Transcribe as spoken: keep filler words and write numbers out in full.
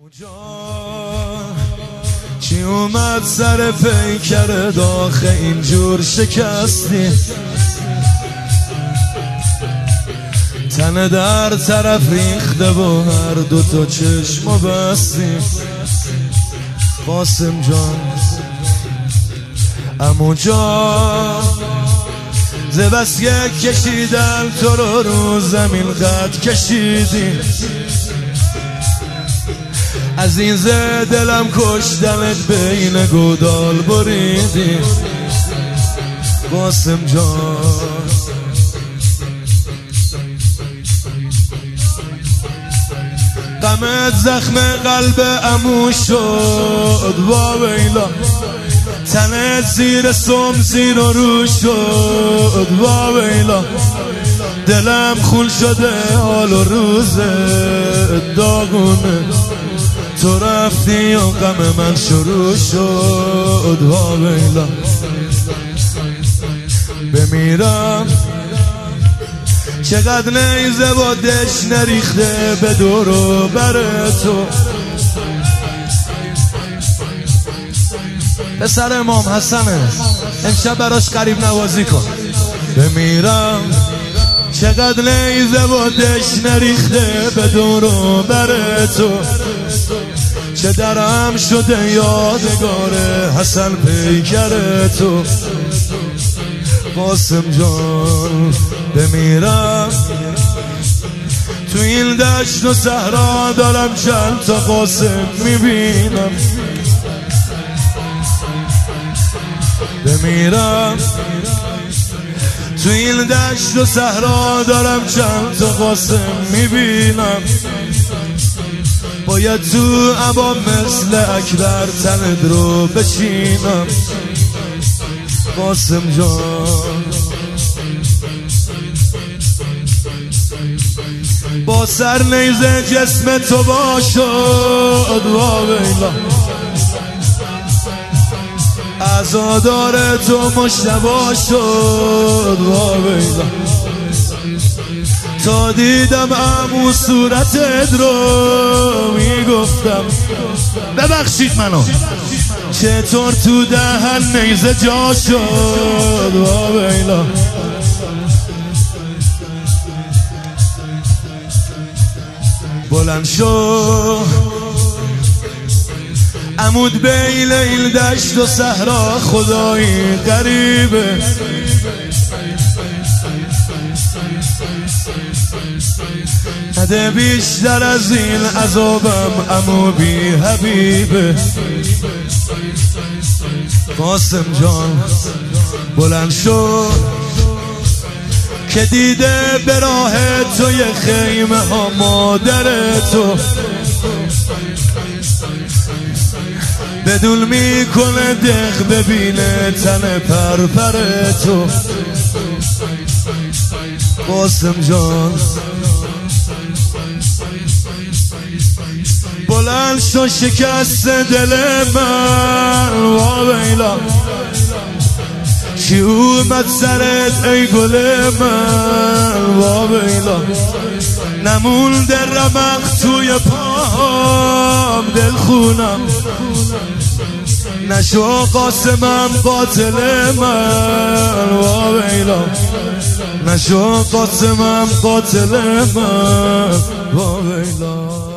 جان کی اومد سر پیکر داخل اینجور شکستی، تن در طرف ریخته و هر دو تا چشمو بستی. قاسم جان عمو جان ز بس یک کشیدن تو رو رو زمین قد کشیدی، از این ز دلم کشتمت بین گودال بریدی. قاسم جان غمت زخم قلب عمو شد وا ویلا، تنت زیر سم زیر و رو شد وا ویلا، دلم خون شده حال و روز داغونه، تو رفتی و غم من شروع شد وا ویلا. بمیرم چقدر نیزه با دش نریخته به دور و بر تو، پسر امام حسنه امشب براش قریب نوازی کن. بمیرم چقدر نیزه با دش نریخته به دور و بر تو، چه درم شده یادگار حسن پیکر تو. قاسم جان بمیرم تو این دشت و صحرا دارم چند تا قاسم میبینم، بمیرم تو این دشت و صحرا دارم چند تا قاسم میبینم، باید تو عبا مثل اکبر تند رو بچینم. قاسم جان با سر نیزه جسم تو باشد وا ویلا، عزادار تو مشتبا شد وا ویلا، تا دیدم عمو صورتت رو میگفتم ببخشید منو، چطور تو دهن نیزه جا شد وا ویلا. بلند شو عمود بین این دشت و صحرا خدایی غریبه، نده بیشتر از این عذابم عمو بی حبیبه. قاسم جان بلند شو که دیده به راه توی خیمه ها مادر تو، بدون میکنه دق ببینه تن پرپر تو. قاسم جان بلند شو شکست دل من وا ویلا، کی اومد سرت ای گل من وا ویلا، نمونده رمق توی پام دل خونم، نشو قاسمم قاتل من وا ویلا، نشو قاسمم قاتل من وا ویلا.